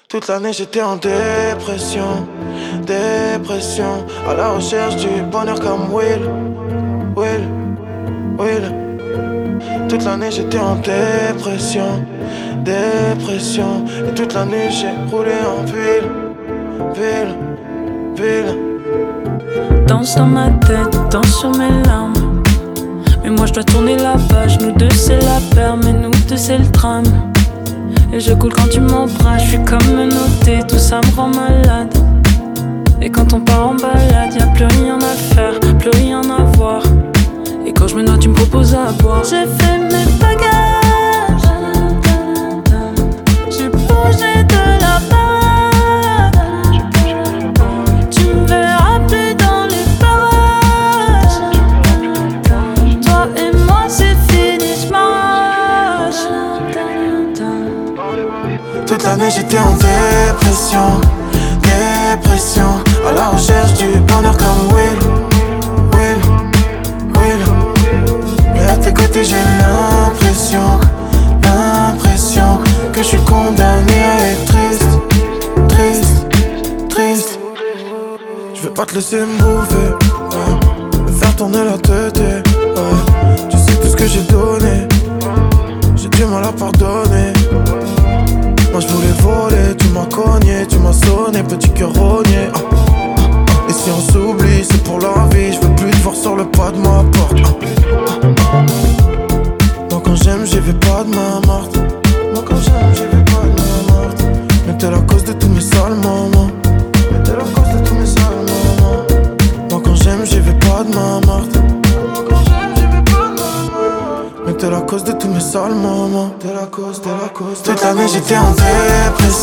Toute l'année j'étais en dépression, dépression. À la recherche du bonheur comme Will. Toute l'année j'étais en dépression, dépression. Et toute l'année j'ai roulé en ville. Danse dans ma tête, danse sur mes larmes. Mais moi je dois tourner la page. Nous deux c'est la paire, mais nous deux c'est le drame. Et je coule quand tu m'embrasses, je suis comme menotté, tout ça me rend malade. Et quand on part en balade, y'a plus rien à faire, plus rien à voir. Et quand je me noie, tu me proposes à boire. J'ai fait mes bagages, j'ai bougé de la page. Tu me verras plus dans les parages. Toi et moi c'est fini, j'marche. Toute l'année j'étais en dépression, dépression. À la recherche du bonheur comme Will. Et à tes côtés j'ai l'impression que je suis condamné à être triste. Je veux pas te laisser me bouffer, ouais. Me faire tourner la tête, ouais. Tu sais tout ce que j'ai donné, j'ai du mal à pardonner. Moi je voulais voler, tu m'as cogné, tu m'as sonné, petit cœur rogné. Et si on s'oublie, c'est pour la vie, je veux plus te voir sur le pas de ma porte. Moi quand j'aime, j'y vais pas de ma morte. Mais t'es la cause de tous mes sales moments. Moi quand j'aime, j'y vais pas de ma morte. Mais t'es la cause de tous mes sales moments. Toute l'année j'étais en dépression.